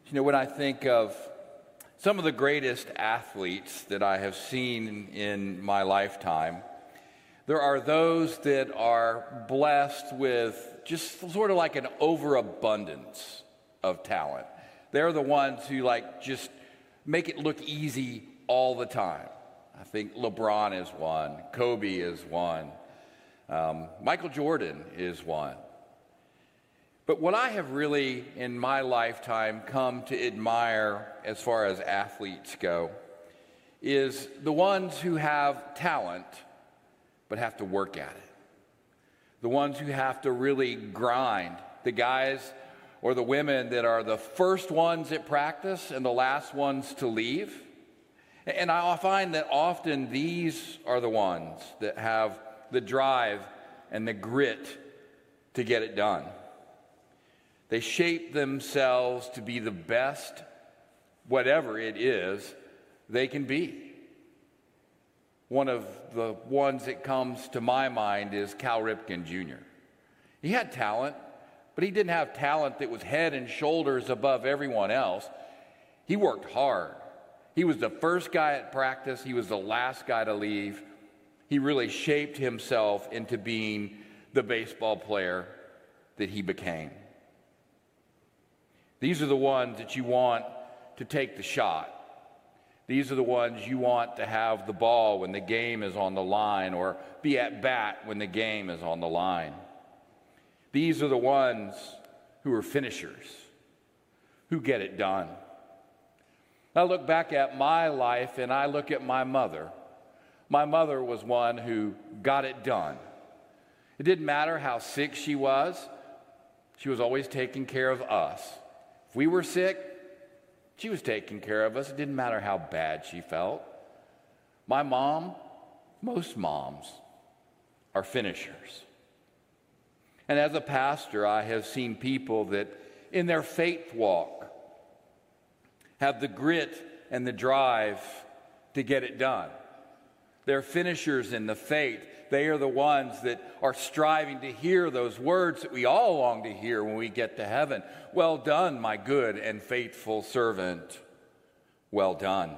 When I think of some of the greatest athletes that I have seen in my lifetime, there are those that are blessed with just sort of like an overabundance of talent. They're the ones who just make it look easy all the time. I think LeBron is one, Kobe is one, Michael Jordan is one. But what I have really, in my lifetime, come to admire as far as athletes go is the ones who have talent but have to work at it. The ones who have to really grind. The guys or the women that are the first ones at practice and the last ones to leave. And I find that often these are the ones that have the drive and the grit to get it done. They shape themselves to be the best, whatever it is, they can be. One of the ones that comes to my mind is Cal Ripken Jr. He had talent, but he didn't have talent that was head and shoulders above everyone else. He worked hard. He was the first guy at practice. He was the last guy to leave. He really shaped himself into being the baseball player that he became. These are the ones that you want to take the shot. These are the ones you want to have the ball when the game is on the line or be at bat when the game is on the line. These are the ones who are finishers, who get it done. I look back at my life and I look at my mother. My mother was one who got it done. It didn't matter how sick she was always taking care of us. If we were sick, she was taking care of us. It didn't matter how bad she felt. My mom, most moms, are finishers. And as a pastor, I have seen people that in their faith walk have the grit and the drive to get it done. They're finishers in the faith. They are the ones that are striving to hear those words that we all long to hear when we get to heaven. Well done, my good and faithful servant. Well done.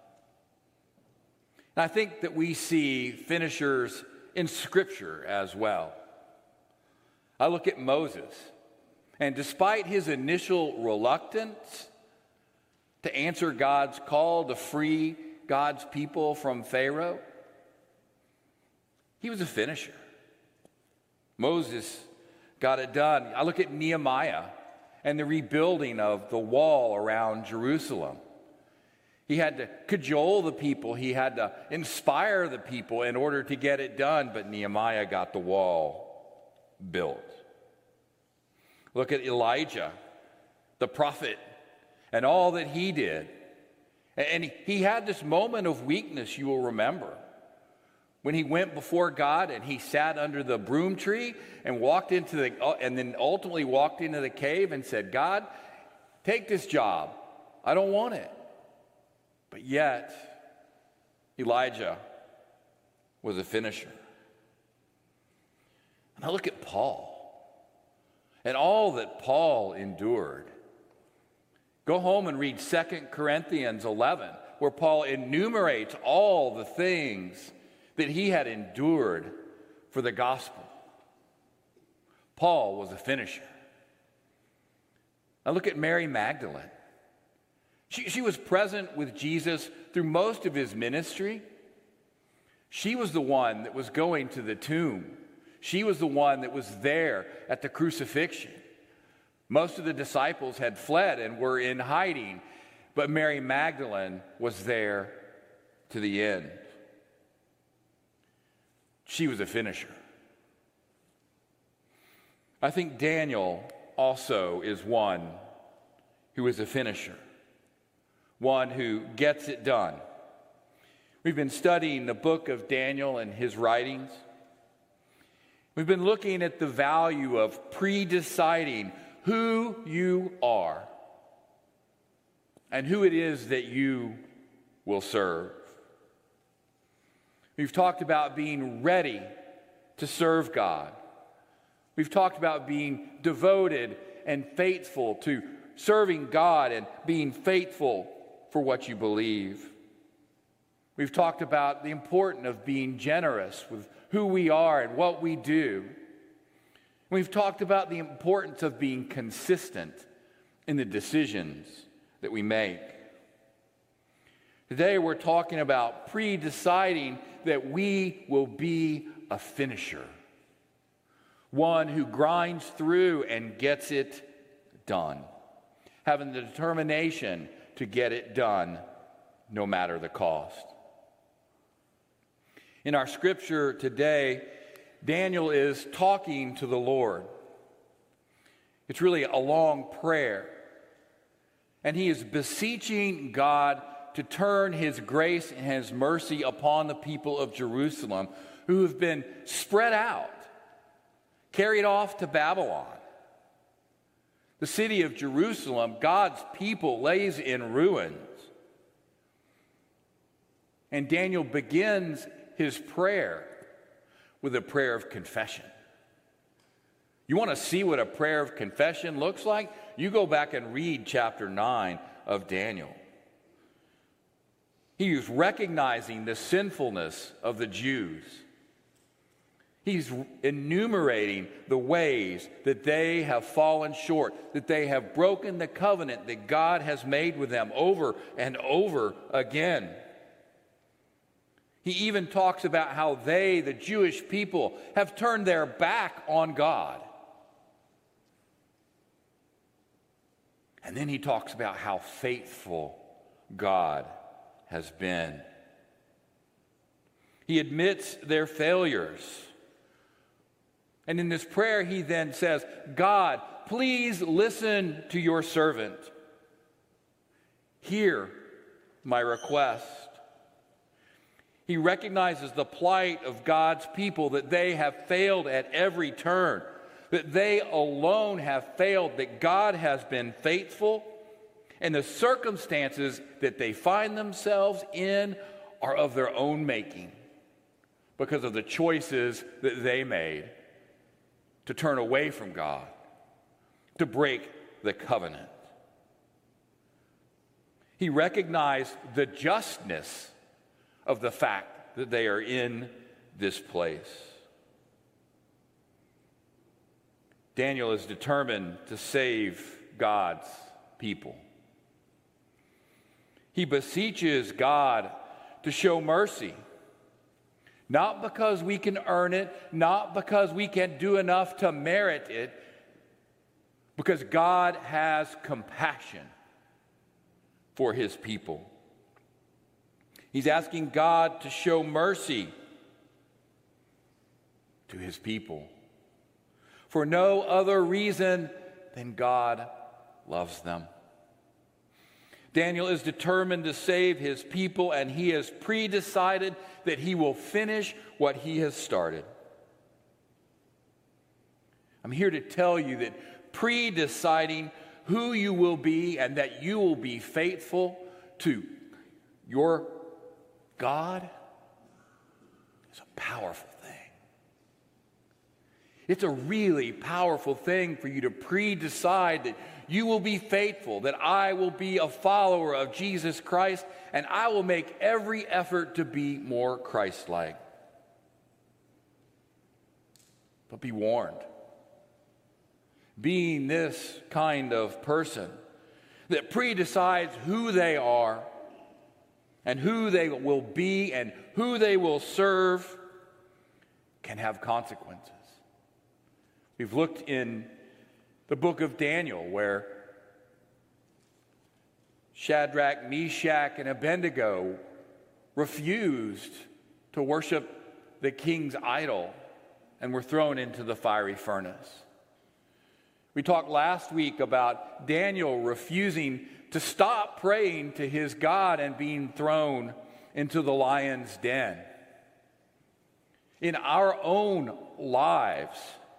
And I think that we see finishers in Scripture as well. I look at Moses, and despite his initial reluctance to answer God's call to free God's people from Pharaoh, he was a finisher. Moses got it done. I look at Nehemiah and the rebuilding of the wall around Jerusalem. He had to cajole the people. He had to inspire the people in order to get it done, but Nehemiah got the wall built. Look at Elijah, the prophet, and all that he did. And he had this moment of weakness, you will remember, when he went before God and he sat under the broom tree and then ultimately walked into the cave and said, God, take this job. I don't want it. But yet, Elijah was a finisher. And I look at Paul and all that Paul endured. Go home and read 2 Corinthians 11, where Paul enumerates all the things that he had endured for the gospel. Paul was a finisher. Now look at Mary Magdalene. She was present with Jesus through most of his ministry. She was the one that was going to the tomb. She was the one that was there at the crucifixion. Most of the disciples had fled and were in hiding, but Mary Magdalene was there to the end. She was a finisher. I think Daniel also is one who is a finisher, one who gets it done. We've been studying the book of Daniel and his writings. We've been looking at the value of pre-deciding who you are and who it is that you will serve. We've talked about being ready to serve God. We've talked about being devoted and faithful to serving God and being faithful for what you believe. We've talked about the importance of being generous with who we are and what we do. We've talked about the importance of being consistent in the decisions that we make. Today we're talking about pre-deciding that we will be a finisher, one who grinds through and gets it done, having the determination to get it done no matter the cost. In our scripture today, Daniel is talking to the Lord. It's really a long prayer. And he is beseeching God to turn his grace and his mercy upon the people of Jerusalem who have been spread out, carried off to Babylon. The city of Jerusalem, God's people, lays in ruins. And Daniel begins his prayer with a prayer of confession. You want to see what a prayer of confession looks like? You go back and read chapter 9 of Daniel. He is recognizing the sinfulness of the Jews. He's enumerating the ways that they have fallen short, that they have broken the covenant that God has made with them over and over again. He even talks about how they, the Jewish people, have turned their back on God. And then he talks about how faithful God has been. He admits their failures. And in this prayer, he then says, God, please listen to your servant. Hear my request. He recognizes the plight of God's people, that they have failed at every turn, that they alone have failed, that God has been faithful, and the circumstances that they find themselves in are of their own making because of the choices that they made to turn away from God, to break the covenant. He recognized the justness of the fact that they are in this place. Daniel is determined to save God's people. He beseeches God to show mercy, not because we can earn it, not because we can do enough to merit it, because God has compassion for his people. He's asking God to show mercy to his people for no other reason than God loves them. Daniel is determined to save his people, and he has pre-decided that he will finish what he has started. I'm here to tell you that pre-deciding who you will be and that you will be faithful to your God is a powerful thing. It's a really powerful thing for you to pre-decide that you will be faithful, that I will be a follower of Jesus Christ, and I will make every effort to be more Christ-like. But be warned. Being this kind of person that pre-decides who they are and who they will be and who they will serve can have consequences. We've looked in the book of Daniel where Shadrach, Meshach, and Abednego refused to worship the king's idol and were thrown into the fiery furnace. We talked last week about Daniel refusing to stop praying to his God and being thrown into the lion's den. In our own lives,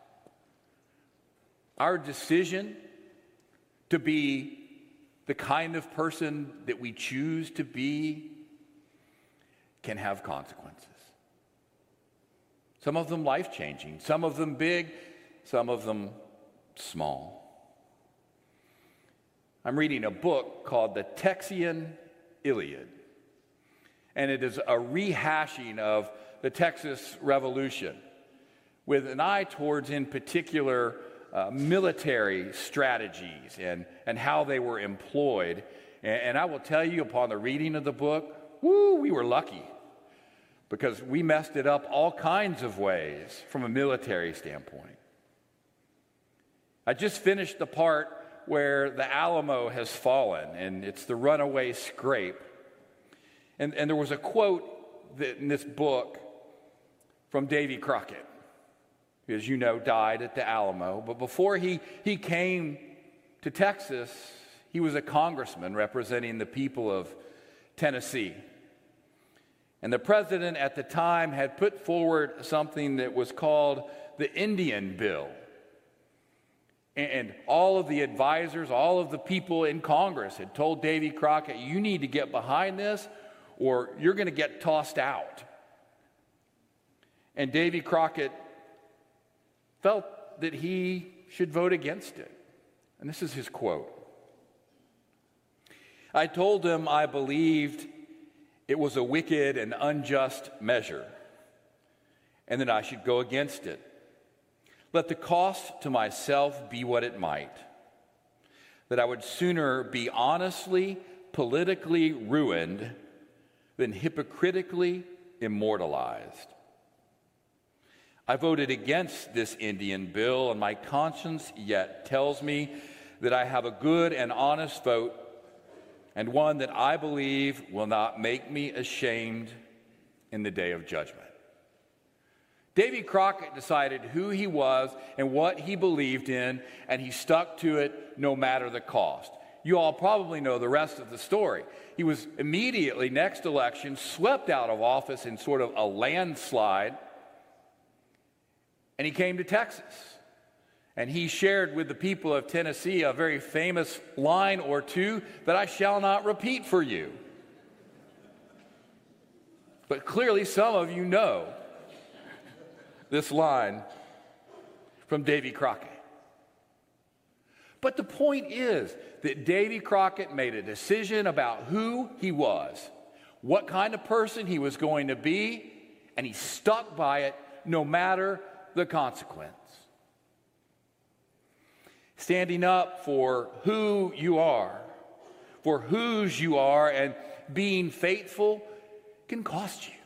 our decision to be the kind of person that we choose to be can have consequences. Some of them life-changing, some of them big, some of them small. I'm reading a book called the Texian Iliad, and it is a rehashing of the Texas Revolution with an eye towards, in particular, military strategies and how they were employed. And I will tell you, upon the reading of the book, we were lucky because we messed it up all kinds of ways from a military standpoint. I just finished the part where the Alamo has fallen, and it's the runaway scrape. And there was a quote in this book from Davy Crockett, who, as you know, died at the Alamo. But before he came to Texas, he was a congressman representing the people of Tennessee. And the president at the time had put forward something that was called the Indian Bill. And all of the advisors, all of the people in Congress had told Davy Crockett, you need to get behind this or you're going to get tossed out. And Davy Crockett felt that he should vote against it. And this is his quote. I told him I believed it was a wicked and unjust measure, and that I should go against it. Let the cost to myself be what it might, that I would sooner be honestly, politically ruined than hypocritically immortalized. I voted against this Indian bill, and my conscience yet tells me that I have a good and honest vote, and one that I believe will not make me ashamed in the day of judgment. Davy Crockett decided who he was and what he believed in, and he stuck to it no matter the cost. You all probably know the rest of the story. He was immediately, next election, swept out of office in sort of a landslide, and he came to Texas. And he shared with the people of Tennessee a very famous line or two that I shall not repeat for you. But clearly some of you know this line from Davy Crockett. But the point is that Davy Crockett made a decision about who he was, what kind of person he was going to be, and he stuck by it no matter the consequence. Standing up for who you are, for whose you are, and being faithful can cost you.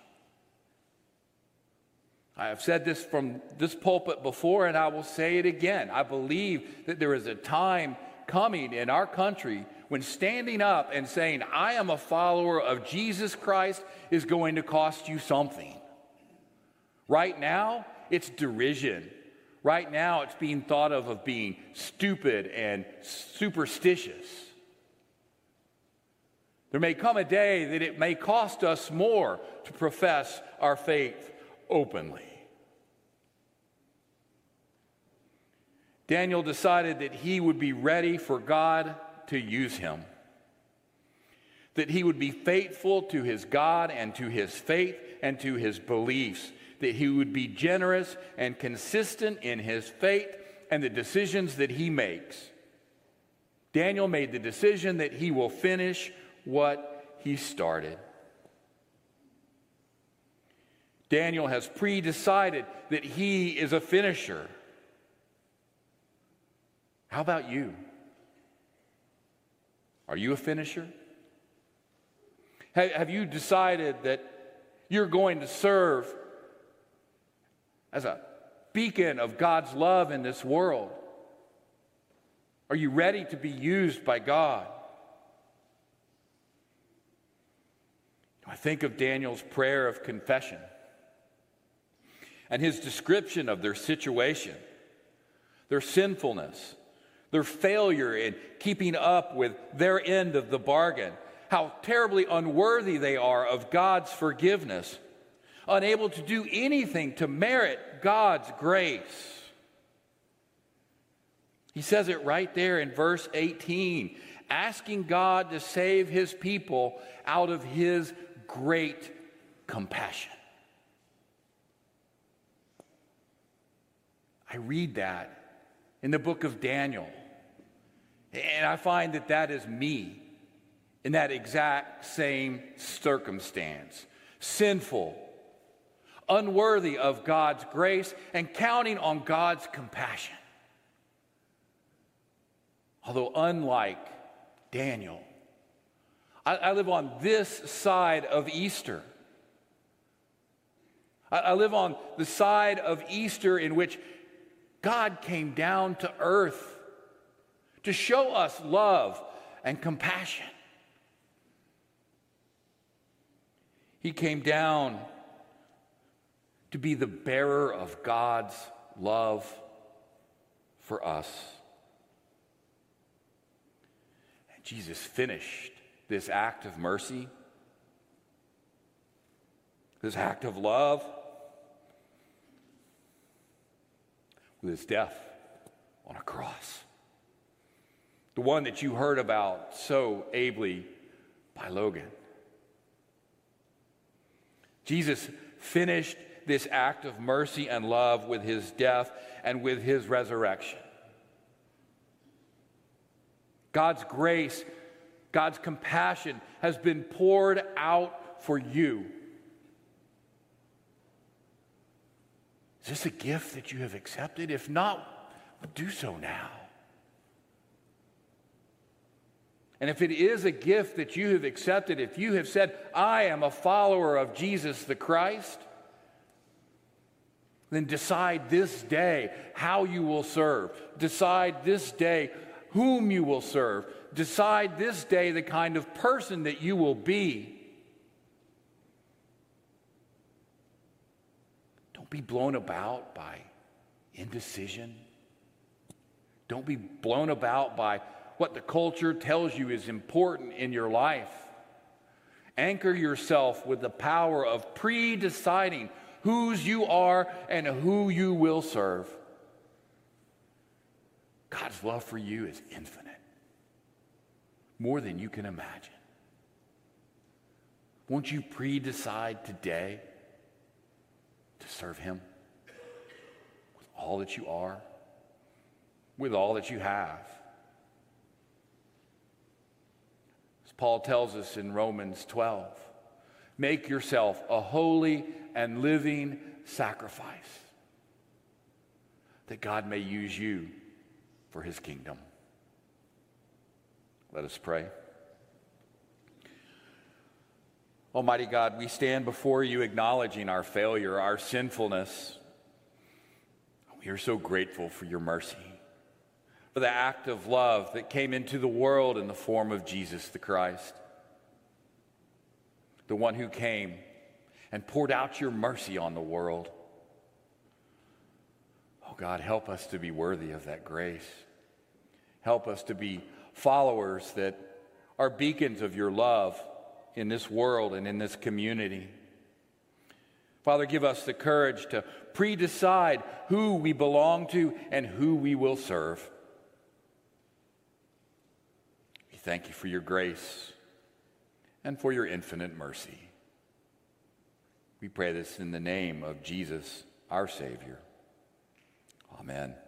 I have said this from this pulpit before, and I will say it again. I believe that there is a time coming in our country when standing up and saying, I am a follower of Jesus Christ, is going to cost you something. Right now, it's derision. Right now, it's being thought of being stupid and superstitious. There may come a day that it may cost us more to profess our faith openly. Daniel decided that he would be ready for God to use him, that he would be faithful to his God and to his faith and to his beliefs, that he would be generous and consistent in his faith and the decisions that he makes. Daniel made the decision that he will finish what he started. Daniel has pre-decided that he is a finisher. How about you? Are you a finisher? Have you decided that you're going to serve as a beacon of God's love in this world? Are you ready to be used by God? I think of Daniel's prayer of confession and his description of their situation, their sinfulness, their failure in keeping up with their end of the bargain, how terribly unworthy they are of God's forgiveness, unable to do anything to merit God's grace. He says it right there in verse 18, asking God to save his people out of his great compassion. I read that in the book of Daniel, And I find that that is me in that exact same circumstance. Sinful, unworthy of God's grace, and counting on God's compassion. Although unlike Daniel, I live on this side of Easter. I live on the side of Easter in which God came down to earth to show us love and compassion. He came down to be the bearer of God's love for us. And Jesus finished this act of mercy, this act of love, with his death on a cross. The one that you heard about so ably by Logan. Jesus finished this act of mercy and love with his death and with his resurrection. God's grace, God's compassion has been poured out for you. Is this a gift that you have accepted? If not, do so now. And if it is a gift that you have accepted, if you have said, I am a follower of Jesus the Christ, then decide this day how you will serve. Decide this day whom you will serve. Decide this day the kind of person that you will be. Don't be blown about by indecision. Don't be blown about by what the culture tells you is important in your life. Anchor yourself with the power of pre-deciding whose you are and who you will serve. God's love for you is infinite, more than you can imagine. Won't you pre-decide today to serve him with all that you are, with all that you have? As Paul tells us in Romans 12, make yourself a holy and living sacrifice, that God may use you for his kingdom. Let us pray. Almighty God, we stand before you acknowledging our failure, our sinfulness. We are so grateful for your mercy, for the act of love that came into the world in the form of Jesus the Christ, the one who came and poured out your mercy on the world. Oh God, help us to be worthy of that grace. Help us to be followers that are beacons of your love in this world and in this community. Father, give us the courage to pre-decide who we belong to and who we will serve. We thank you for your grace and for your infinite mercy. We pray this in the name of Jesus, our Savior. Amen.